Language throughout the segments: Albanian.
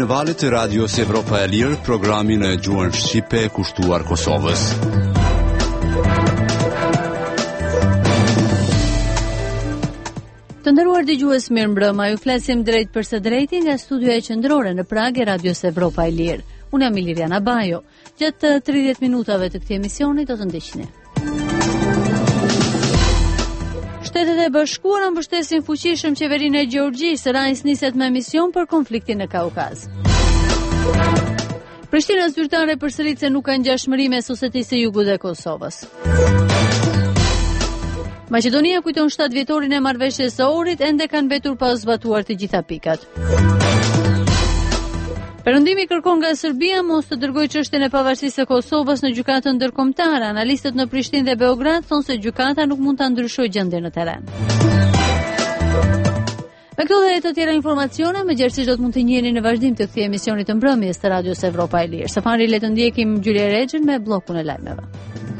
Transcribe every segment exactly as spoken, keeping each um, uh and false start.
në valët e Radios Evropa e Lirë, programin e gjuhën shqipe kushtuar Kosovës. Të nderuar dëgjues, mirëmbrëma, ju flasim drejt për së drejti nga studioja qendrore në Prag e Radios Evropa e Lirë. Unë jam Iliriana Bajo. Gjatë tridhjetë minutave të këtij emisioni do të ndiqni. Shtetet e Bashkuara mbështesin fuqishëm qeverinë e Gjeorgjisë, Rais niset me mision për konfliktin në Kaukaz. Prishtina zyrtare përsërit se nuk ka ngjashmëri me Susetisë së Jugut dhe Kosovës. Maqedonia kujton shtatë vjetorin e marrëveshjes së Ohrit, ende kanë mbetur pa zbatuar të gjitha pikat. Perëndimi kërkon nga Serbia mos të dërgojë çështjen e pavarësisë së Kosovës në gjykatën ndërkombëtare. Analistët në Prishtinë dhe Beograd thonë se gjykata nuk mund ta ndryshojë gjendjen në terren. Me këto dhe të tjera informacione, më gjerësisht do të mund të njiheni në vazhdim të këtij emisioni të mbrëmjes të Radios Evropa e Lirë. Së pari le të ndjekim Gjulje Rexhën me bllokun e lajmeve.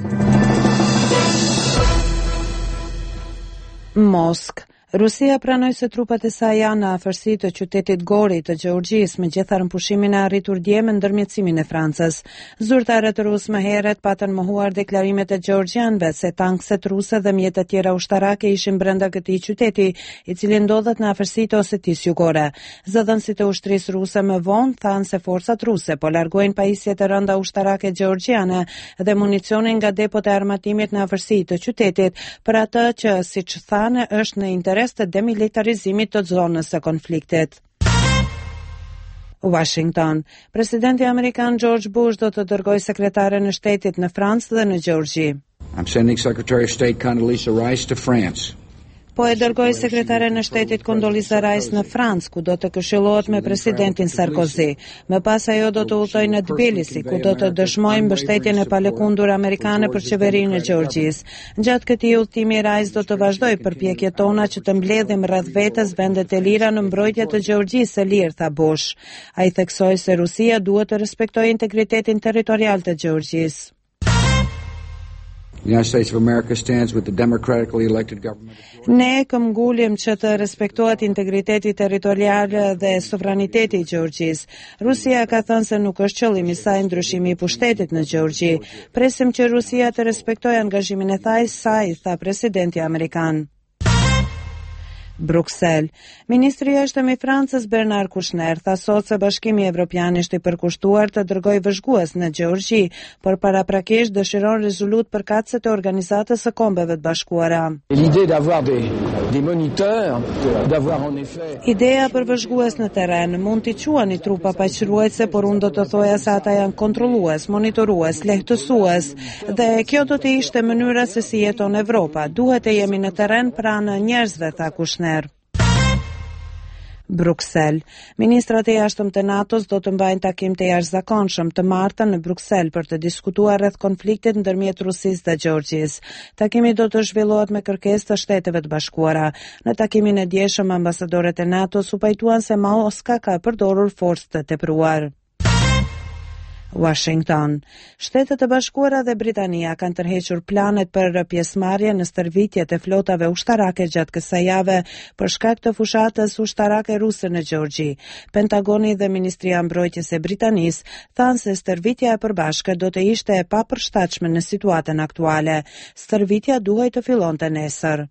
Moskë. Rusia pranoi se trupat e saj janë në afërsi të qytetit Gori të Gjeorgjisë, megjithatë pushimin e arritur dje me ndërmjetësimin e Francës. Zyrtarët rusë më herët patën mohuar deklarimet e gjeorgjanëve se tankset ruse dhe mjet të tjera ushtarake ishin brenda këtij qyteti, i cili ndodhet në afërsi të Osetisë Jugore. Zëdhënësit e ushtrisë ruse më vonë thanë se forcat ruse po largojnë pajisjet e rënda ushtarake gjeorgjiane dhe municionin nga depot e armatimit në afërsi të qytetit, për atë që, siç thanë, është në interes të demilitarizimit të zonës së konfliktit. Washington. Presidenti amerikan George Bush do të dërgojë sekretaren e shtetit në Francë dhe në Gjeorgji. I'm sending Secretary of State Condoleezza Rice to France. Po e dërgoi sekretaren e shtetit Condoleezza Rice në Francë, ku do të këshillohet me presidentin Sarkozy. Më pas ajo do të udhtojë në Tbilisi, ku do të dëshmojë mbështetjen e palëkundur amerikane për qeverinë e Gjeorgjisë. Gjatë këtij udhtimi Rice do të vazhdojë përpjekjet tona që të mbledhim rreth vetes vendet e lira në mbrojtje të Gjeorgjisë së lirë, tha Bush. Ai theksoi se Rusia duhet të respektojë integritetin territorial të Gjeorgjisë. The United States of America stands with the democratically elected government. Ne këmbgullim që të respektohet integriteti territorial dhe sovraniteti i Gjeorgjisë. Rusia ka thënë se nuk është qëllimi i saj ndryshimi i pushtetit në Gjeorgji. Presim që Rusia të respektojë angazhimin e saj, tha presidenti amerikan. Bruksel. Ministri i jashtëm i Francës Bernard Kouchner tha sot se Bashkimi Evropian është i përkushtuar të dërgojë vëzhgues në Gjeorgji, por paraprakisht dëshiron rezolut përkatëse të Organizatës së Kombeve të Bashkuara. Ideja për vëzhgues në terren mund t'i quani trupa paqëruese, por unë do të thoja se ata janë kontrollues, monitorues, lehtësues, dhe kjo do të ishte mënyra se si jeton Evropa. Duhet të jemi në terren pranë njerëzve, tha Kouchner. Bruksel. Ministrat e jashtëm të NATO-s do të mbajnë takim të jashtëzakonshëm të martën në Bruksel për të diskutuar rreth konfliktit ndërmjet Rusisë dhe Gjeorgjisë. Takimi do të zhvillohet me kërkesë të Shteteve të Bashkuara. Në takimin e djeshëm, ambasadorët e NATO-s u pajtuan se Moska ka përdorur forcë të tepruar. Washington. Shtetet e Bashkuara dhe Britania kanë tërhequr planet për pjesëmarrje në stërvitjet e flotave ushtarake gjatë kësaj jave për shkak të fushatës ushtarake ruse në Gjeorgji. Pentagoni dhe Ministria e Mbrojtjes e Britanisë thanë se stërvitja e përbashkët do të ishte e papërshtatshme në situatën aktuale. Stërvitja duhej të fillonte nesër.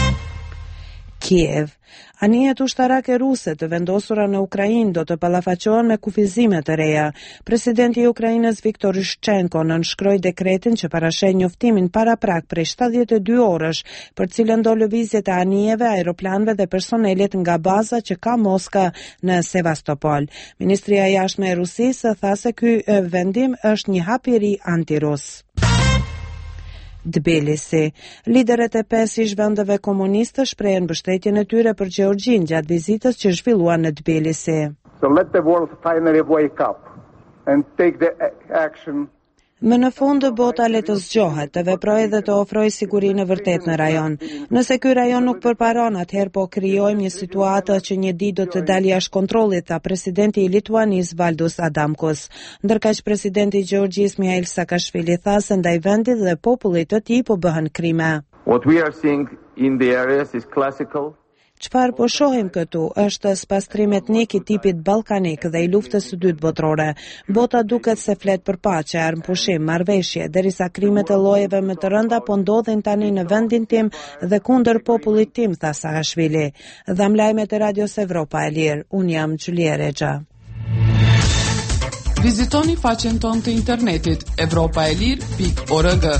Kiev. Anijet ushtarake ruse të vendosura në Ukrainë do të ballafaqohen me kufizime të reja. Presidenti i Ukrainës Viktor Yushchenko nënshkroi dekretin që parasheh njoftimin paraprak prej shtatëdhjetë e dy orësh, për cilën do lëvizjet e anijeve, aeroplanëve dhe personelit nga baza që ka Moska në Sevastopol. Ministria e Jashtme e Rusisë tha se ky vendim është një hap i ri antirus. Tbilisi. Liderët e pesë ish vendeve komuniste shprehen mbështetjen e tyre për Gjeorgjin gjatë vizitës që zhvilluan në Tbilisi. So let the world finally wake up and take the action. Më në fund bota le të zgjohet, të veprojë dhe të ofrojë sigurinë e vërtet në rajon. Nëse ky rajon nuk përparon, atëherë po krijojmë një situatë që një ditë do të dalë jashtë kontrollit, tha presidenti i Lituanisë Valdis Adamkus. Ndërkaq presidenti i Gjeorgjisë Mihail Saakashvili tha se ndaj vendit dhe popullit të tij po bëhen krime. What we are seeing in the areas is classical. Çfarë po shohim këtu është spastrim etnik i tipit ballkanik dhe i luftës së dytë botërore. Bota duket se flet për paqe, armpushim, marrëveshje, derisa krimet e llojeve më të rënda po ndodhin tani në vendin tim dhe kundër popullit tim, tha Saakashvili. Dham lajmet e Radios Evropa e Lirë. Unë jam Xulia Rexha. Vizitoni faqen tonë të internetit evropa e lirë pikë org.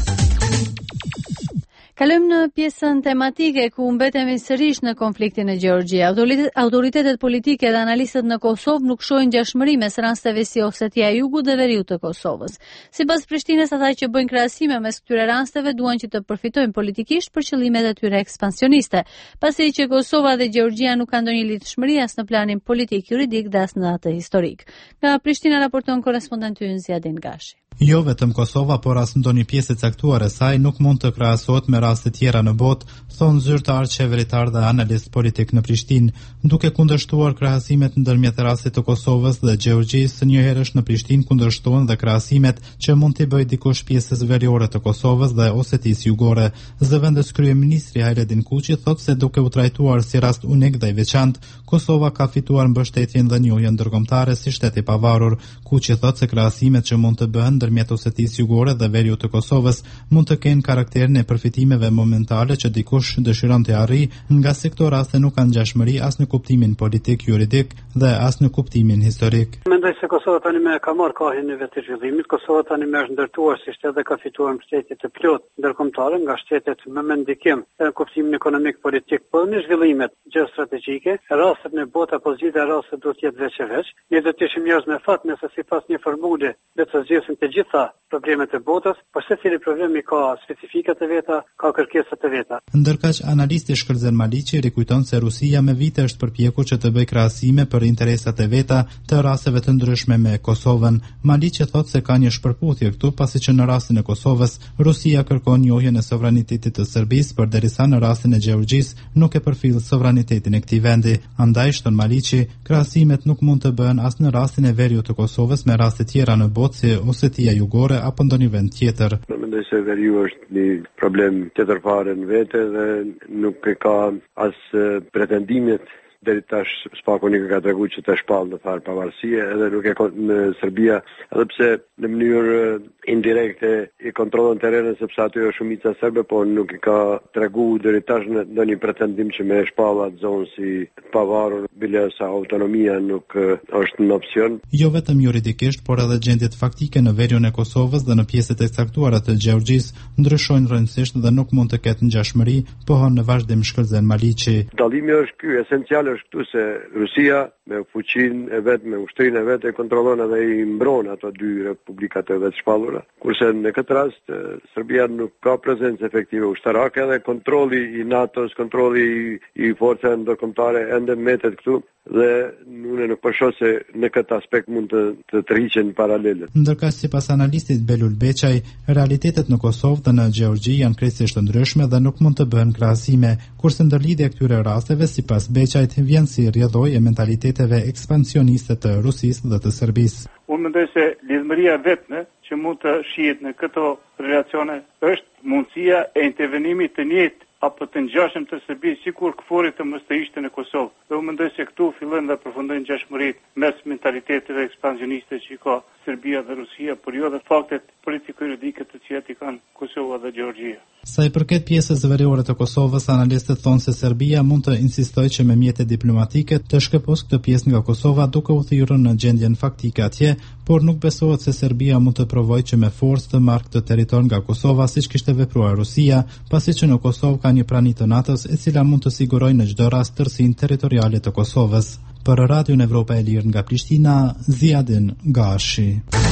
Kalojmë në pjesën tematike ku mbetemi sërish në konfliktin e Gjeorgjia. Autoritetet politike dhe analistët në Kosovë nuk shohin ngjashmëri mes rasteve si Osetia e Jugut dhe Veriut të Kosovës. Sipas Prishtinës, ata që bëjnë krahasime mes këtyre rasteve duan që të përfitojnë politikisht për qëllimet e tyre ekspansioniste, pasi që Kosova dhe Gjeorgjia nuk kanë ndonjë lidhshmëri as në planin politik, juridik dhe as në atë historik. Nga Prishtina raporton korrespondenti ynë Ziadin Gashi. Jo vetëm Kosova, por as ndonjë pjesë e caktuar e saj nuk mund të krahasohet me raste tjera në botë, thonë zyrtar qeveritar dhe analist politik në Prishtinë, duke kundërshtuar krahasimet ndërmjet rastit të Kosovës dhe Gjeorgjisë. Njëherësh në Prishtinë kundërshtohen dhe krahasimet që mund t'i bëjë dikush pjesës veriore të Kosovës dhe Osetisë Jugore. Zëvendës kryeministri Hayredin Kuçi thotë se duke u trajtuar si rast unik dhe i veçantë, Kosova ka fituar mbështetjen dhe njohjen ndërkombëtare si shtet i pavarur. Kuçi thotë se krahasimet që mund të bëhen ndërmjet Osetisë Jugore dhe Veriut të Kosovës mund të kenë karakterin e përfitimeve momentale që dikush dëshiron të arrijë, nga se këto raste nuk kanë ngjashmëri as në kuptimin politik, juridik dhe as në kuptimin historik. Mendoj se Kosova tani më ka marrë kohën e vetë zhvillimit. Kosova tani më është ndërtuar si shtet dhe ka fituar mbështetje të plotë ndërkombëtare nga shtetet më me ndikim në kuptimin ekonomik politik, por në zhvillimet gjeostrategjike, rastet në botë apo zgjidhja e rasteve duhet të jetë veç e veç. Ne do të ishim njerëz me fat nëse sipas një formule le të zgjidhim të gjitha problemet e botës, por secili problemi ka specifikat e veta, ka kërkesat e veta. Ndërkaq analisti Shkëllzen Maliqi rikujton se Rusia me vite është përpjekur që të bëjë krahasime për interesat e veta të rasteve të ndryshme me Kosovën. Maliqi thotë se ka një shpërputhje këtu, pasi që në rastin e Kosovës Rusia kërkon njohjen e sovranitetit të Serbisë, përderisa në rastin e Gjeorgjisë nuk e përfill sovranitetin e këtij vendi. Andaj, shton Maliqi, krahasimet nuk mund të bëhen as në rastin e Veriut të Kosovës me raste tjera në botë si Osetia Jugore apo ndonjë vend tjetër. Mendoj se Veriu është një problem tjetër fare në vete dhe nuk e ka as pretendimet deri tash spaku nuk ka treguar që të shpall në far pavarësie, edhe nuk e ka në Serbia, edhe pse në mënyrë indirekte i kontrollon terrenin sepse aty është shumica serbe, por nuk i ka treguar deri tash në ndonjë pretendim që me shpall atë zonë si pavarur, bile sa autonomia nuk është në opsion. Jo vetëm juridikisht, por edhe gjendjet faktike në veriun e Kosovës dhe në pjesët e caktuara të Gjeorgjisë ndryshojnë rrënjësisht dhe nuk mund të ketë ngjashmëri, pohon në vazhdim Shkëllzen Maliqi. Dallimi është ky, esencial është këtu se Rusia me fuqinë e vet, me ushtrinë e vet e kontrollon edhe i mbron ato dy republikat e vet shpallura. Kurse në këtë rast Serbia nuk ka prezencë efektive ushtarake dhe kontrolli i NATO-s, kontrolli i, i forcave ndërkombëtare ende mbetet këtu dhe unë nuk po shoh se në këtë aspekt mund të të tërhiqen paralelet. Ndërkaq sipas analistit Belul Beçaj, realitetet në Kosovë dhe në Gjeorgji janë krejtësisht të ndryshme dhe nuk mund të bëhen krahasime, kurse ndërlidhja e këtyre rasteve sipas Beçajt vjen si rrjedhoj e mentaliteteve ekspansioniste të Rusisë dhe të Serbisë. Unë mendoj se lidhmëria vetme që mund të shihet në këto relacione është mundësia e intervenimit të njëjtë apo të ngjashëm të Serbisë sikur këforit të mos të ishte në Kosovë. Dhe unë mendoj se këtu fillojnë dhe përfundojnë ngjashmëritë mes mentaliteteve ekspansioniste që ka Serbia dhe Rusia, por jo dhe faktet politiko-juridike të cilat i kanë Kosova dhe Gjeorgjia. Sa i përket pjesës veriore të Kosovës, analistët thonë se Serbia mund të insistojë që me mjete diplomatike të shkëpos këtë pjesë nga Kosova duke u thyrë në gjendjen faktike atje, por nuk besohet se Serbia mund të provojë që me forcë të marrë këtë territor nga Kosova siç kishte vepruar Rusia, pasi që në Kosovë ka një prani të NATO-s e cila mund të sigurojë në çdo rast tërsinë territoriale të Kosovës. Për Radion Evropa e Lirë nga Prishtina, Ziadin Gashi.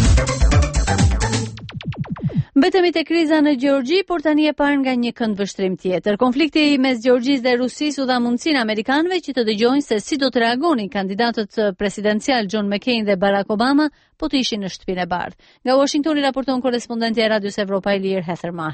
Mbetemi te kriza në Gjeorgji, por tani e parë nga një këndvështrim tjetër. Konflikti mes Gjeorgjisë dhe Rusisë u dha mundësinë amerikanëve që të dëgjojnë se si do të reagonin kandidatët presidencial John McCain dhe Barack Obama po të ishin në Shtëpinë e Bardhë. Nga Washingtoni raporton korrespondenti e Radios Evropa e Lirë Heather Maher.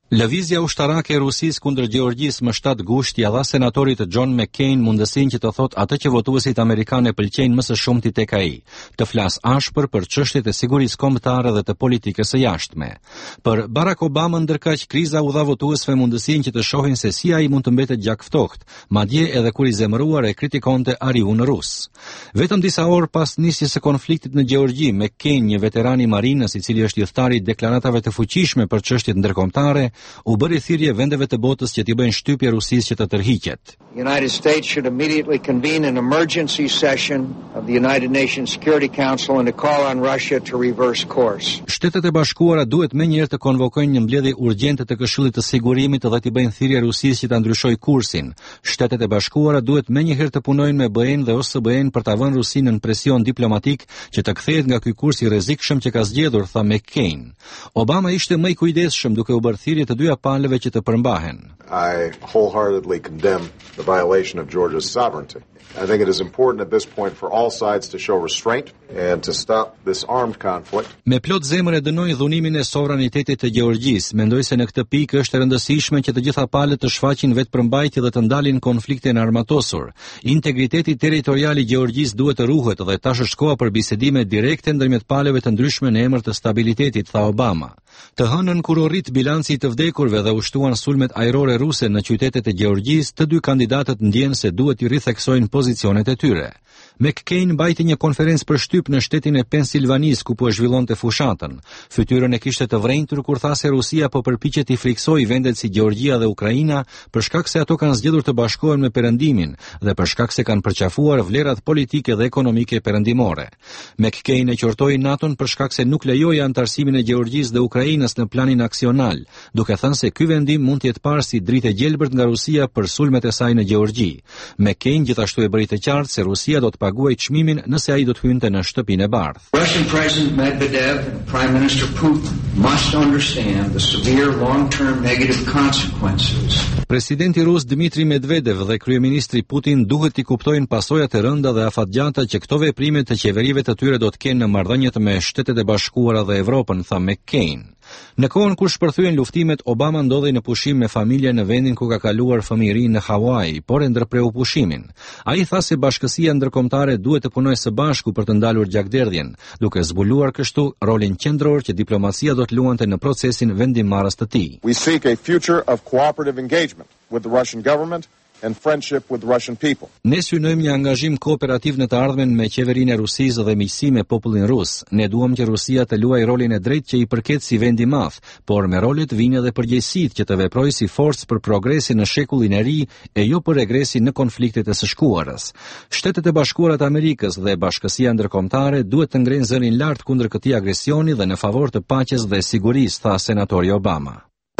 Lëvizja ushtarake e Rusisë kundër Gjeorgjisë më shtatë gushti ia dha senatorit John McCain mundësinë që të thotë atë që votuesit amerikanë pëlqejnë më së shumti tek ai, të flas ashpër për çështjet e sigurisë kombëtare dhe të politikës së jashtme. Për Barack Obama ndërkaq kriza u dha votuesve mundësinë që të shohin se si ai mund të mbetet gjak ftohtë, madje edhe kur i zemëruar e kritikonte ariun rus. Vetëm disa orë pas nisjes së konfliktit në Gjeorgji, McCain, një veteran i marinës i cili është udhëtar i deklaratave të fuqishme për çështjet ndërkombëtare, u bëri thirrje vendeve të botës që t'i bëjnë shtypje Rusisë që të tërhiqet. The United States should immediately convene an emergency session of the United Nations Security Council and to call on Russia to reverse course. Shtetet e Bashkuara duhet menjëherë të konvokojnë një mbledhje urgjente të Këshillit të Sigurimit dhe t'i bëjnë thirrje Rusisë që ta ndryshojë kursin. Shtetet e Bashkuara duhet menjëherë të punojnë me B E-n dhe O S B E-n për ta vënë Rusinë në presion diplomatik që të kthehet nga ky kurs i rrezikshëm që ka zgjedhur, tha McCain. Obama ishte më i kujdesshëm duke u bërë thirrje të dyja palëve që të përmbahen. I wholeheartedly condemn the violation of Georgia's sovereignty. I think it is important at this point for all sides to show restraint and to stop this armed conflict. Me plot zemër e dënoi dhunimin e sovranitetit të Gjeorgjisë. Mendoj se në këtë pikë është e rëndësishme që të gjitha palët të shfaqin vetëpërmbajtje dhe të ndalin konfliktin armatosur. Integriteti territorial i Gjeorgjisë duhet të ruhet dhe tash është koha për bisedime direkte ndërmjet palëve të ndryshme në emër të stabilitetit, tha Obama. Të hënën kur u rrit bilanci i të vdekurve dhe u shtuan sulmet ajrore ruse në qytetet e Gjeorgjisë, të dy kandidatët ndjen se duhet i ritheksojnë pozicionet e tyre. McCain mbajti një konferencë për shtyp në shtetin e Pensilvanisë ku po e zhvillonte fushatën. Fytyrën e kishte të vrenjtur kur tha se Rusia po përpiqet i friksojë vendet si Gjeorgjia dhe Ukraina për shkak se ato kanë zgjedhur të bashkohen me Perëndimin dhe për shkak se kanë përqafuar vlerat politike dhe ekonomike perëndimore. McCain e qortoi NATO-n për shkak se nuk lejoi antarësimin e Gjeorgjisë dhe Ukrainës në planin aksional, duke thënë se ky vendim mund të jetë parë si dritë e gjelbërt nga Rusia për sulmet e saj në Gjeorgji. McCain gjithashtu e bëri të qartë se Rusia do të paguajë çmimin nëse ai do të hynte në shtëpinë e bardhë. Russian President Medvedev and Prime Minister Putin must understand the severe long-term negative consequences. Presidenti rus Dmitri Medvedev dhe kryeministri Putin duhet t'i kuptojnë pasojat e rënda dhe afatgjata që këto veprime të qeverive të tyre do të kenë në marrëdhëniet me Shtetet e Bashkuara dhe Evropën, tha McCain. Në kohën kur shpërthyen luftimet, Obama ndodhej në pushim me familje në vendin ku ka kaluar fëmijërinë në Hawaii, por e ndërpreu pushimin. Ai tha se bashkësia ndërkombëtare duhet të punojë së bashku për të ndalur gjakderdhjen, duke zbuluar kështu rolin qendror që diplomacia do të luante në procesin vendimmarrës të tij. We seek a future of cooperative engagement with the Russian government and friendship with the Russian people. Ne synojmë një angazhim kooperativ në të ardhmen me qeverinë e Rusisë dhe miqësi me popullin rus. Ne duam që Rusia të luajë rolin e drejtë që i përket si vend i madh, por me rolet vinë edhe përgjegjësitë që të veprojë si forcë për progresin në shekullin e ri e jo për regresin në konfliktet e së shkuarës. Shtetet e Bashkuara të Amerikës dhe Bashkësia Ndërkombëtare duhet të ngrenë zërin lart kundër këtij agresioni dhe në favor të paqes dhe sigurisë, tha senatori Obama.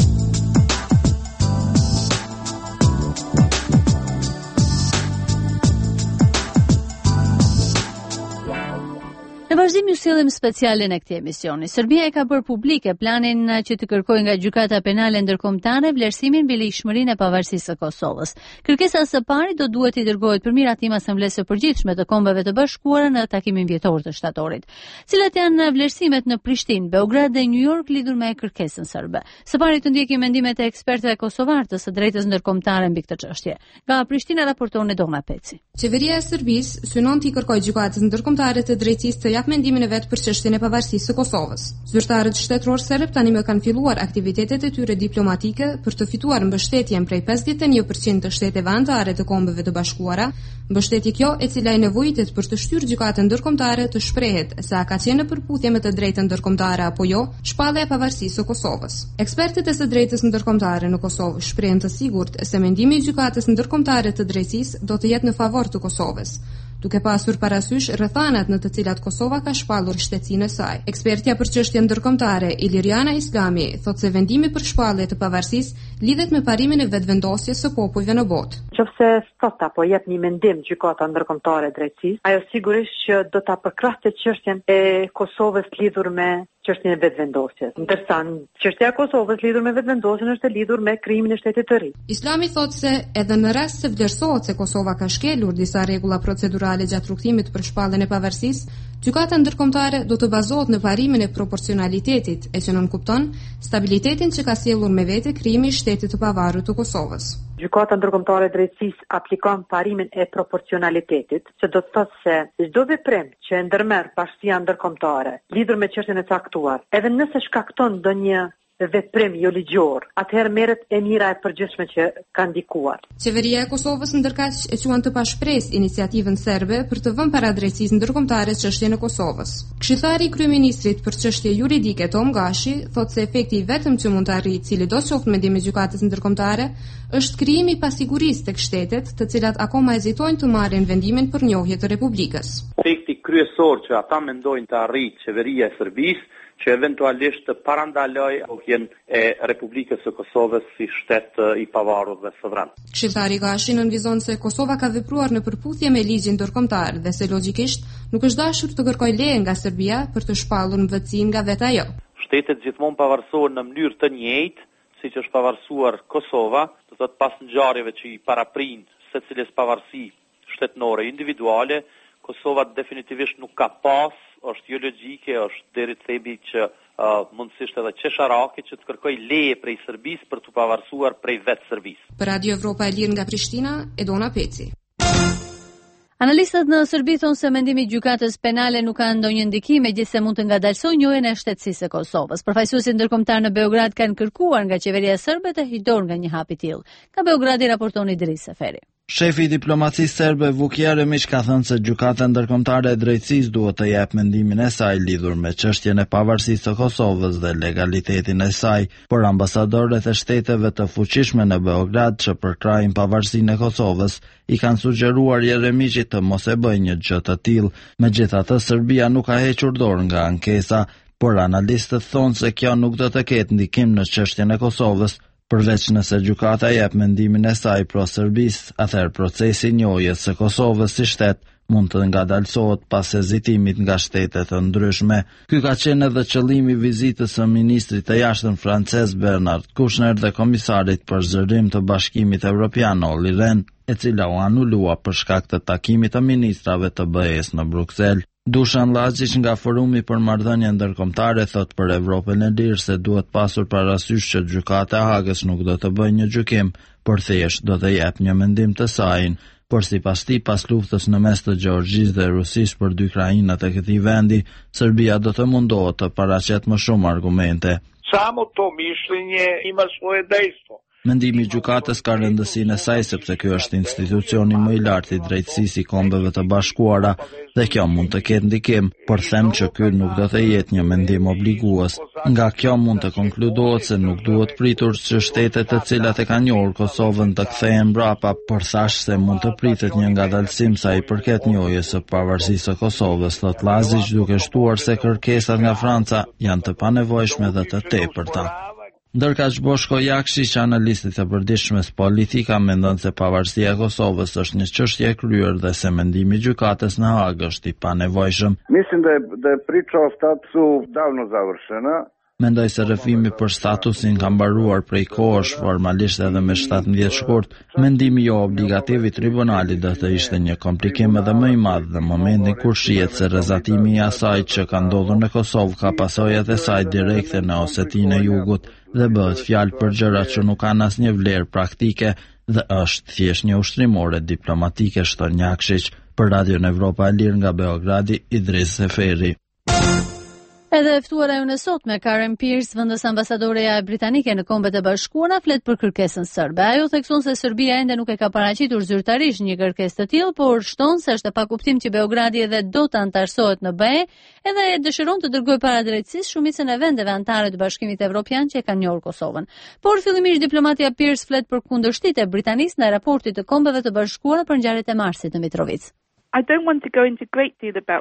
Në vazhdim ju sillim specialin e këtij emisioni. Serbia e ka bërë publike planin që të kërkojë nga Gjykata Penale Ndërkombëtare vlerësimin mbi ligjshmërinë e pavarësisë së Kosovës. Kërkesa së pari do duhet i dërgohet për miratim Asamblesë së Përgjithshme të Kombeve të Bashkuara në takimin vjetor të shtatorit. Cilat janë vlerësimet në Prishtinë, Beograd dhe New York lidhur me kërkesën serbe? Së pari të ndjekim mendimet e ekspertëve kosovar të së drejtës ndërkombëtare mbi këtë çështje. Nga Prishtina raporton Dona Peci. Qeveria e Serbisë synon të kërkojë Gjykatës Ndërkombëtare të Drejtësisë të mendimin e vet për çështjen e pavarësisë së Kosovës. Zyrtarët shtetëror serb tani më kanë filluar aktivitetet e tyre diplomatike për të fituar mbështetjen prej pesëdhjetë e një përqind të shteteve anëtare të Kombeve të Bashkuara, mbështetje kjo e cila i nevojitet për të shtyrë Gjykatën Ndërkombëtare të shprehet se a ka qenë në përputhje me të drejtën ndërkombëtare apo jo, shpallja e pavarësisë së Kosovës. Ekspertët e së drejtës ndërkombëtare në Kosovë shprehen të sigurt se mendimi i Gjykatës Ndërkombëtare të Drejtësisë do të jetë në favor të Kosovës, duke pasur parasysh rrethanat në të cilat Kosova ka shpallur shtetësinë e saj. Ekspertja për çështje ndërkombëtare Iliriana Islami thotë se vendimi për shpallje të pavarësisë lidhet me parimin e vetëvendosjes së popujve në botë. Nëse sot apo jep një mendim Gjykata Ndërkombëtare e Drejtësisë, ajo sigurisht që do ta përkrahte çështjen e Kosovës lidhur me çështjen e vetëvendosjes. Ndërsa çështja e Kosovës lidhur me vetëvendosjen është e lidhur me krimin e shtetit të ri. Islami thotë se edhe në rast se vlerësohet se Kosova ka shkelur disa rregulla procedurale gjatë rrugtimit për shpalljen e pavarësisë, gjykata ndërkombëtare do të bazohet në parimin e proporcionalitetit, e që nën kupton stabilitetin që ka sjellur me vete krimi i shtetit të pavarur të Kosovës. Gjykata ndërkombëtare e drejtësisë aplikon parimin e proporcionalitetit, që do të thotë se çdo veprim që e ndërmerr bashkia ndërkombëtare lidhur me çështjen e caktuar, edhe nëse shkakton ndonjë veprim jo ligjor, atëherë merret e mira e përgjithshme që ka ndikuar. Qeveria e Kosovës ndërkaq e quan të pashpresë iniciativën serbe për të vënë para drejtësisë ndërkombëtare çështjen e Kosovës. Këshilltari i kryeministrit për çështje juridike Tom Gashi thotë se efekti i vetëm që mund të arrijë sidomos mendimi i gjykatës ndërkombëtare është krijimi i pasigurisë tek shtetet, të cilat akoma hezitojnë të marrin vendimin për njohje të Republikës. Efekti kryesor që ata mendojnë të arrijë qeveria e Serbisë që eventualisht të parandaloj njohjen e Republikës së Kosovës si shtet i pavarur dhe sovran. Këshilltari Gashi nënvizon se Kosova ka vepruar në përputhje me ligjin ndërkombëtar dhe se logjikisht nuk është dashur të kërkojë leje nga Serbia për të shpallur mbetësinë nga vetë ajo. Shtetet gjithmonë pavarësohen në mënyrë të njëjtë, siç është pavarësuar Kosova, do thotë pas ngjarjeve që i paraprin secilës pavarësi shtetënore individuale, Kosova definitivisht nuk ka pas, është jo logjike, është deri të thebi që uh, mundësisht edhe qesharake që të kërkoj leje prej Serbisë për të pavarësuar prej vetë Serbisë. Për Radio Evropa e Lirë nga Prishtina, Edona Peci. Analistët në Serbi thonë se mendimi i gjykatës penale nuk ka ndonjë ndikim, megjithëse mund të ngadalsojë njohjen e shtetësisë së Kosovës. Përfaqësuesit ndërkombëtar në Beograd kanë kërkuar nga qeveria serbe të hijdor nga një hap i tillë. Ka Beogradi raporton Idris Seferi. Shefi i diplomacisë serbe Vuk Jeremić ka thënë se gjykata ndërkombëtare e drejtësisë duhet të jap mendimin e saj lidhur me çështjen e pavarësisë së Kosovës dhe legalitetin e saj, por ambasadorët e shteteve të fuqishme në Beograd që përkrajnë pavarësinë e Kosovës i kanë sugjeruar Jeremićit të mos e bëjë një gjë të tillë. Megjithatë, Serbia nuk ka hequr dorë nga ankesa, por analistët thonë se kjo nuk do të ketë ndikim në çështjen e Kosovës. Përveç nëse gjykata jep mendimin e saj pro Serbisë, atëherë procesi i njohjes së Kosovës si shtet mund të ngadalsohet pas hezitimit nga shtete të ndryshme. Ky ka qenë edhe qëllimi i vizitës së ministrit të jashtëm francez Bernard Kouchner dhe komisarit për zërim të Bashkimit Evropian Olli Rehn, e cila u anulua për shkak të takimit të ministrave të B E-s në Bruksel. Dušan Lazić nga Forumi për Marrëdhënie Ndërkombëtare thot për Evropën e Lirë se duhet pasur parasysh që gjykata e Hagës nuk do të bëjë një gjykim, por thjesht do të jep një mendim të saj. Por sipas tij, pas luftës në mes të Gjeorgjisë dhe Rusisë për dy krajinat e këtij vendi, Serbia do të mundohet të paraqet më shumë argumente. Samo to mišljenje ima svoje dejstvo. Mendimi i gjykatës ka rëndësinë e saj sepse ky është institucioni më i lartë i drejtësisë i Kombeve të Bashkuara dhe kjo mund të ketë ndikim, por them që ky nuk do të jetë një mendim obligues. Nga kjo mund të konkludohet se nuk duhet pritur që shtetet të cilat e kanë njohur Kosovën të kthehen mbrapa, por thash se mund të pritet një ngadalësim sa i përket njohjes së pavarësisë së Kosovës, thot Lazić, duke shtuar se kërkesat nga Franca janë të panevojshme dhe të tepërta. Ndërkaq Boshko Jakšić, analistit e përditshmes politika, mendon se pavarësia e Kosovës është një çështje e kryer dhe se mendimi i gjykatës në Hagë është i panevojshëm. Mislim da je, da je priča o statusu davno završena. Mendoj se rrëfimi për statusin ka mbaruar prej kohësh, formalisht edhe me shtatëmbëdhjetë shkurt. Mendimi jo obligativ i tribunalit do të ishte një komplikim edhe më i madh në momentin kur shihet se rrezatimi i asaj që ka ndodhur në Kosovë ka pasojat e saj direkte në Osetinë e Jugut dhe bëhet fjalë për gjëra që nuk kanë asnjë vlerë praktike dhe është thjesht një ushtrimore diplomatike, shton Jakšić. Për Radion Evropa e Lirë nga Beogradi, Idris Seferi. Edhe e ftuara e sotme Karen Pierce, vendas ambasadoreja e britanike në Kombet e Bashkuara, flet për kërkesën serbe. Ajo thekson se Serbia ende nuk e ka paraqitur zyrtarisht një kërkesë të tillë, por shton se është e pakuptim që Beogradi edhe do të antarësohet në B E, edhe e dëshiron të dërgojë para drejtësisë shumicën e vendeve anëtare të Bashkimit Evropian që e kanë njohur Kosovën. Por fillimisht diplomatia Pierce flet për kundërshtitë e Britanisë në raportit të Kombeve të Bashkuara për ngjarjet e marsit në Mitrovic. I don't want to go into great deal about this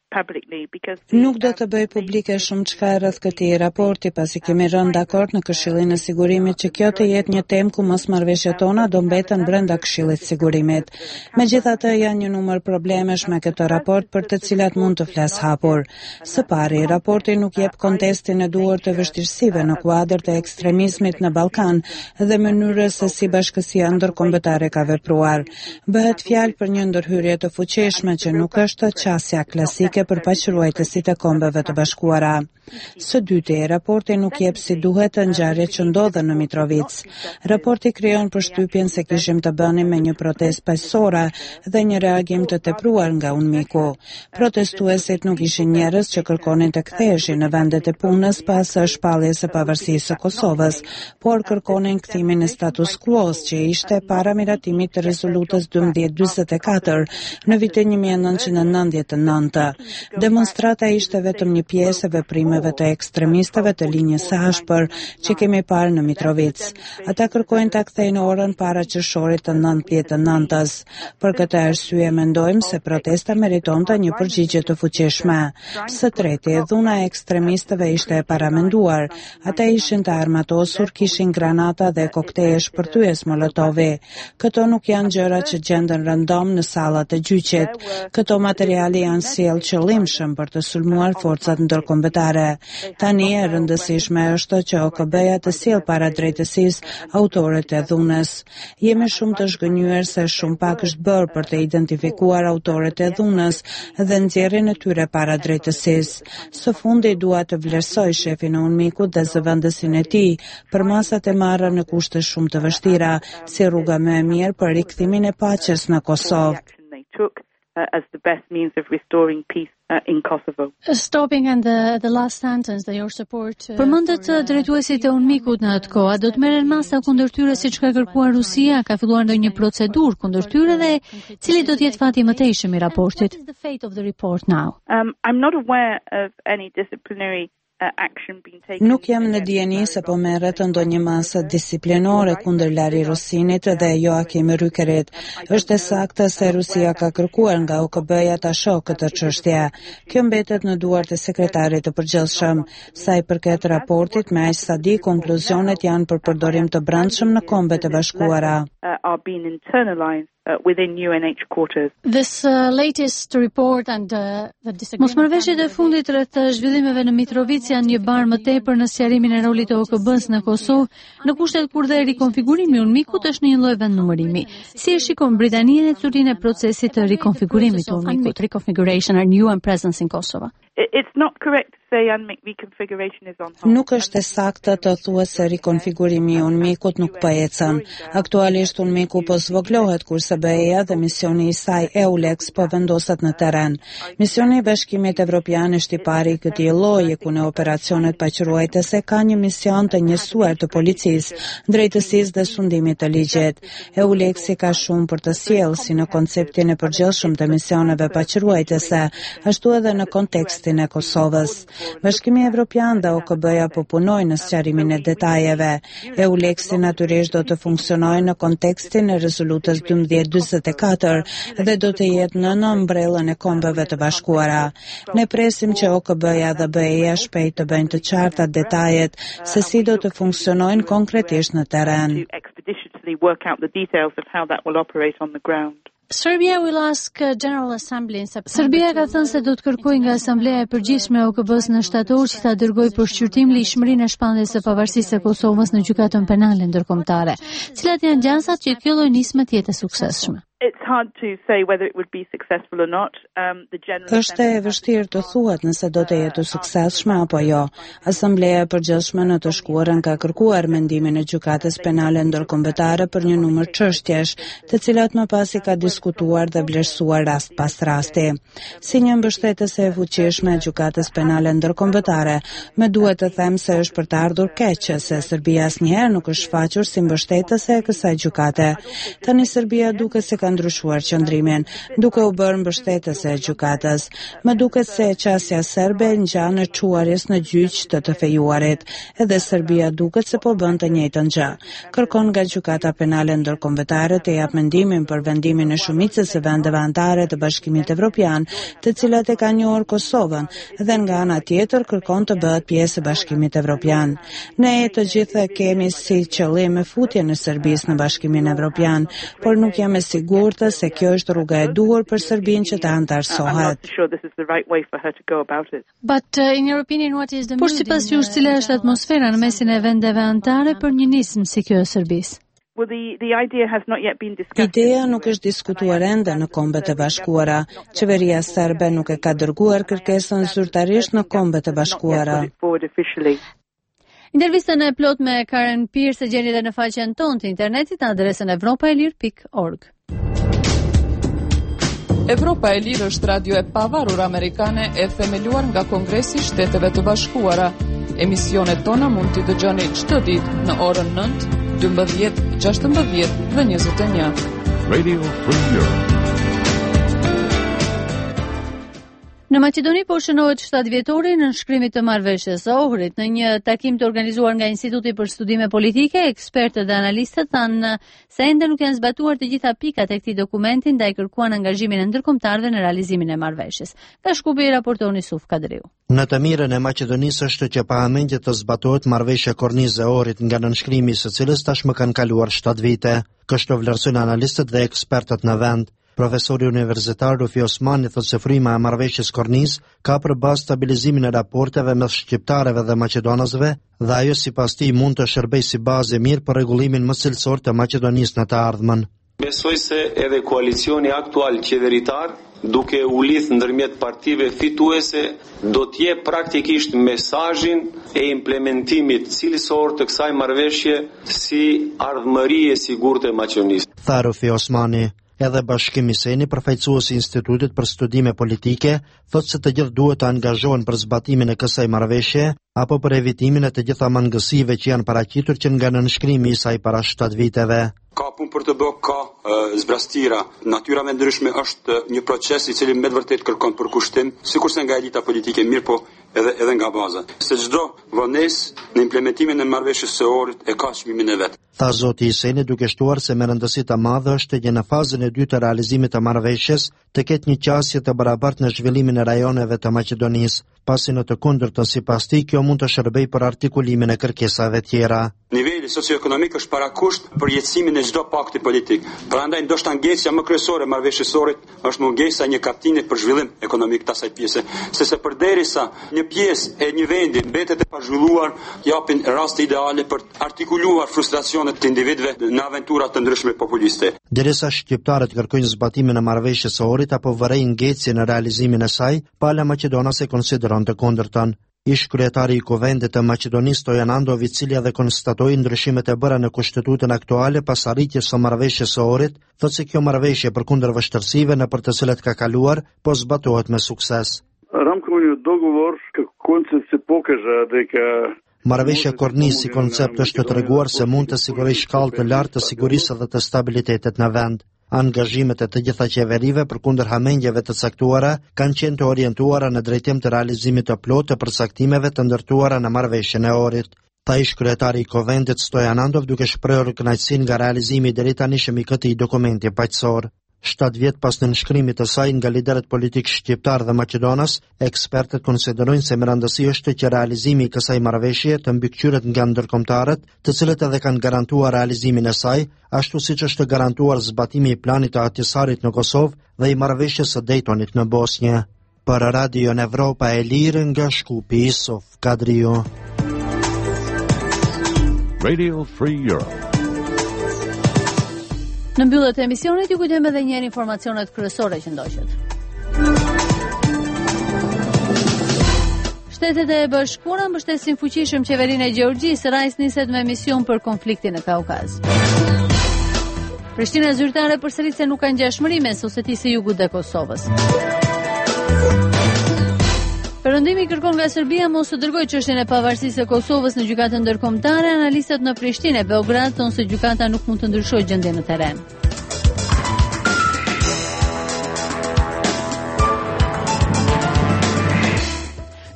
Nuk do të bëj publike shumë çka rreth këtij raporti, pasi kemi rënë dakord në Këshillin e Sigurimit që kjo të jetë një temë ku mosmarrëveshjet tona do mbeten brenda Këshillit të Sigurimit. Megjithatë, janë një numër problemesh me këtë raport për të cilat mund të flas hapur. Së pari, raporti nuk jep kontestin e duhur të vështirësive në kuadër të ekstremizmit në Ballkan dhe mënyrës se si bashkësia ndërkombëtare ka vepruar. Bëhet fjalë për një ndërhyrje të fuqishme që nuk është qasja klasike për paqëruajtësit e Kombeve të Bashkuara. Së dyti, raporti nuk jep si duhet të ngjarjet që ndodhen në Mitrovic. Raporti krijon përshtypjen se kishim të bënim me një protestë paqësore dhe një reagim të tepruar nga UNMIK-u. Protestuesit nuk ishin njerëz që kërkonin të ktheheshin në vendet e punës pas shpalljes së pavarësisë së Kosovës, por kërkonin kthimin e status quo-s që ishte para miratimit të rezolutës dymbëdhjetë dymbëdhjetë e katër në vitin një mijë e nëntëqind e nëntëdhjetë e nëntë. Demonstrata ishte vetëm një pjesë e veprimeve të ekstremistëve të linjës së ashpër që kemi parë në Mitrovic. Ata kërkojnë ta kthejnë orën para qershorit të nëntëdhjetë të nëntës. Për këtë arsye mendojmë se protesta meritonte një përgjigje të fuqishme. Së treti, dhuna e ekstremistëve ishte e paramenduar. Ata ishin të armatosur, kishin granata dhe koktejle shpërthyes Molotovi. Këto nuk janë gjëra që gjenden random në sallat e gjyqit. Këto materiale janë sjell qëllimshëm për të sulmuar forcat ndërkombëtare. Tani e rëndësishme është që O K B-ja të sjellë para drejtësisë autorët e dhunës. Jemi shumë të zhgënjur se shumë pak është bërë për të identifikuar autorët e dhunës dhe nxjerrjen e tyre para drejtësisë. Së fundi dua të vlerësoj shefin e UNMIK-ut dhe zëvendësin e tij për masat e marra në kushte shumë të vështira, si rruga më e mirë për rikthimin e paqes në Kosovë. Uh, as the best means of restoring peace uh, in Kosovo. Stopping and the, the last sentence that your support uh, Përmendet uh, drejtuesit e UNMIK-ut në atë kohë, do të merren masa kundër tyre siç ka kërkuar Rusia, ka filluar ndonjë procedurë kundër tyre dhe cili do të jetë fati i mëtejshëm i raportit? What is the fate of the report now? Um, I'm not aware of any disciplinary Nuk jam në dijeni se po merret ndonjë masë disiplinore kundër Lari Rosinit dhe Joakim Rükerit. Është e saktë se Rusia ka kërkuar nga O K B-ja ta shohë këtë çështje. Kjo mbetet në duart e sekretarit të përgjithshëm. Sa i përket raportit, me aq sa di, konkluzionet janë për përdorim të brendshëm në Kombet e Bashkuara. Uh, within U N H quarters. This uh, latest report and uh, the disagreement. Mosmarrëveshjet e fundit rreth zhvillimeve në Mitrovic janë një barë më tepër në sqarimin e rolit të O K B-s në Kosovë, në kushtet kur dhe rikonfigurimi i UNMIK-ut është në një lloj vendnumërimi. Si e shikon Britania në curin e procesit të rikonfigurimit të UNMIK-ut, reconfiguration and U N presence in Kosovo? It's not correct to say UNMIK reconfiguration is on hold. Nuk është e saktë të thuhet se rikonfigurimi i UNMIK-ut nuk po ecën. Aktualisht UNMIK-u po zvoglohet kurse B E-ja dhe misioni i saj EULEX po vendoset në terren. Misioni i Bashkimit Evropian është i pari i këtij lloji ku në operacionet paqëruajtëse ka një mision të njësuar të policisë, drejtësisë dhe sundimit të ligjit. EULEX-i ka shumë për të sjellë si në konceptin e përgjithshëm të misioneve paqëruajtëse, ashtu edhe në kontekstin e Kosovës. Bashkimi Evropian dhe O K B-ja po punojnë në sqarimin e detajeve. EULEX-i natyrisht do të funksionojë në kontekstin e rezolutës dymbëdhjetë dymbëdhjetë e katër dhe do të jetë në nëmbrellën e Kombeve të Bashkuara. Ne presim që O K B-ja dhe B E-ja shpejt të bëjnë të qarta detajet se si do të funksionojnë konkretisht në terren. Serbia will ask uh, General Assembly in September. Serbia ka thënë se do të kërkojë nga Asambleja e Përgjithshme e O K B-s në shtator që ta dërgojë për shqyrtim lishmërinë e shpalljes së pavarësisë së Kosovës në gjykatën penale ndërkombëtare. Cilat janë gjansat që kjo lloj nisme të jetë e suksesshme? It's hard to say whether it would be successful or not. Um, the general Është e vështirë të thuhet nëse do të jetë suksesshme apo jo. Asambleja e Përgjithshme në të shkuarën ka kërkuar mendimin e gjykatës penale ndërkombëtare për një numër çështjesh, të cilat më pas i ka diskutuar dhe vlerësuar rast pas rasti. Si një mbështetëse e fuqishme e gjykatës penale ndërkombëtare, më duhet të them se është për të ardhur keq se Serbia asnjëherë nuk është shfaqur si mbështetëse e kësaj gjykate. Tani Serbia duket se ka ka ndryshuar qëndrimin, duke u bërë mbështetëse e gjykatës. Më duket se qasja serbe ngjan në çuarjes në gjyq të të fejuarit, edhe Serbia duket se po bën të njëjtën gjë. Kërkon nga gjykata penale ndërkombëtare të jap mendimin për vendimin e shumicës së vendeve anëtare të Bashkimit Evropian, të cilat e kanë njohur Kosovën, dhe nga ana tjetër kërkon të bëhet pjesë e Bashkimit Evropian. Ne të gjithë kemi si qëllim e futjen e Serbisë në Bashkimin Evropian, por nuk jam e sigurt se kjo është rruga e duhur për Serbinë që të anëtarësohet. Por sipas jush, cila është atmosfera në mesin e vendeve anëtare për një nismë si kjo e Serbisë? Ideja nuk është diskutuar ende në Kombet e Bashkuara. Qeveria serbe nuk e ka dërguar kërkesën zyrtarisht në Kombet e Bashkuara. Intervistën e plot me Karen Pierce e gjeni edhe në faqen tonë të internetit në adresën evropaelir pikë org. Evropa e Lirë është radio e pavarur amerikane e themeluar nga Kongresi i Shteteve të Bashkuara. Emisionet tona mund t'i dëgjoni çdo ditë në orën nëntë, dymbëdhjetë, gjashtëmbëdhjetë dhe njëzet e një. Radio Free Europe. Në Maqedoni po shënohet shtatë vjetori në nënshkrimit të marrëveshjes së Ohrit. Në një takim të organizuar nga Instituti për Studime Politike, ekspertët dhe analistët thanë se ende nuk janë zbatuar të gjitha pikat e këtij dokumenti, ndaj kërkuan angazhimin e ndërkombëtarëve në realizimin e marrëveshjes. Ka Shkupi raporton Yusuf Kadriu. Në të mirën e Maqedonisë është që pa hamendje të zbatohet marrëveshja Kornizë e Ohrit, nga nënshkrimi i së cilës tashmë kanë kaluar shtatë vite. Kështu vlerësojnë analistët dhe ekspertët në vend. Profesori universitar Rufi Osmani thotë se fryma e marrëveshjes Kornizë ka për bazë stabilizimin e raporteve mes shqiptarëve dhe maqedonësve, dhe ajo sipas tij mund të shërbejë si bazë e mirë për rregullimin më cilësor të Maqedonisë në të ardhmen. Besoj se edhe koalicioni aktual qeveritar, duke u lidh ndërmjet partive fituese, do të jep praktikisht mesazhin e implementimit cilësor të kësaj marrëveshje si ardhmëri e sigurt e Maqedonisë. Tha Rufi Osmani. Edhe Bashkimi Seni, përfaqësuesi i Institutit për Studime Politike, thotë se të gjithë duhet të angazhohen për zbatimin e kësaj marrëveshje apo për evitimin e të gjitha mangësive që janë paraqitur që nga nënshkrimi i saj para shtatë viteve. Ka punë për të bërë, ka uh, zbrastira. Natyra me ndryshme është një proces i cili me të vërtet kërkon përkushtim, sikurse nga elita politike, mirë po edhe edhe nga baza. Se çdo vonesë në implementimin e marrëveshjes së Ohrit e ka çmimin e vet. Tha zoti Iseni, duke shtuar se me rëndësi të madhe është që në fazën e dytë të realizimit të marrëveshjes të ketë një qasje të barabartë në zhvillimin e rajoneve të Maqedonisë, pasi në të kundërtën sipas tij kjo mund të shërbejë për artikulimin e kërkesave tjera. Niveli socioekonomik është parakusht për jetësimin e çdo pakti politik. Prandaj ndoshta ngecja më kryesore e marrëveshjes së Ohrit është mungesa e një kapitini për zhvillim ekonomik të asaj pjese, sepse përderisa një pjesë e një vendi mbetet e pazhvilluar, japin raste ideale për të artikuluar frustracionet të individëve në aventura të ndryshme populiste. Derisa shqiptarët kërkojnë zbatimin e marrëveshjes së Ohrit apo vërejnë ngecje në realizimin e saj, Pala Maqedonase konsideron të kundërtën. Ish kryetari i Kuvendit të Maqedonisë Stojan Andov, i cili edhe konstatoi ndryshimet e bëra në kushtetutën aktuale pas arritjes së marrëveshjes së Ohrit, thotë se kjo marrëveshje përkundër vështirësive në për të cilat ka kaluar, po zbatohet me sukses. Marrëveshja Kornizë si koncept është të treguar se mund të sigurojë shkallë të lartë të sigurisë dhe të stabilitetit në vend. Angazhimet e të gjitha qeverive përkundër hamendjeve të caktuara kanë qenë të orientuara në drejtim të realizimit të plotë të përcaktimeve të ndërtuara në marrëveshjen e Ohrit. Tha ish kryetari i Kuvendit Stojan Andov, duke shprehur kënaqësinë nga realizimi deri tani i këtij dokumenti paqësor. Shtatë vjet pas nënshkrimit të saj nga liderët politik shqiptar dhe maqedonas, ekspertët konsiderojnë se me rëndësi është që realizimi i kësaj marrëveshje të mbikëqyret nga ndërkombëtarët, të cilët edhe kanë garantuar realizimin e saj, ashtu siç është garantuar zbatimi i planit të Ahtisarit në Kosovë dhe i marrëveshjes së Daytonit në Bosnjë. Për Radio Evropa e Lirë nga Shkupi, Yusuf Kadriu. Radio Free Europe. Në mbyllje të emisionit ju kujtojmë edhe një herë informacionet kryesore që ndoqët. Shtetet e Bashkuara mbështesin fuqishëm qeverinë e Gjeorgjisë, Rais niset me mision për konfliktin në Kaukaz. Prishtina zyrtare përsërit se nuk ka ngjashmëri mes Osetisë së Jugut dhe Kosovës. Perëndimi kërkon nga Serbia mos të dërgojë çështjen e pavarësisë së Kosovës në gjykatën ndërkombëtare. Analistët në Prishtinë e Beograd thonë se gjykata nuk mund të ndryshojë gjendjen në terren.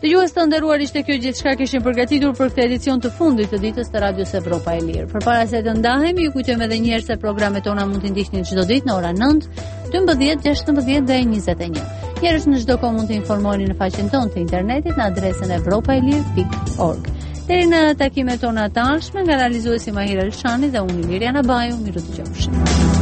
Dëgjues të nderuar, ishte kjo gjithçka kishim përgatitur për këtë edicion të fundit të ditës të Radios Evropa e Lirë. Përpara se të ndahemi, ju kujtojmë edhe një herë se programet tona mund t'i ndiqni çdo ditë në orën nëntë, dymbëdhjetë, gjashtëmbëdhjetë dhe njëzet e një. Njerëz në çdo kohë mund të informoheni në faqen tonë të internetit në adresën evropaelir pikë org. Deri në takimet tona të ardhshme, nga realizuesi Mahir Elshani dhe unë Liriana Baju, miru dëgjofshim.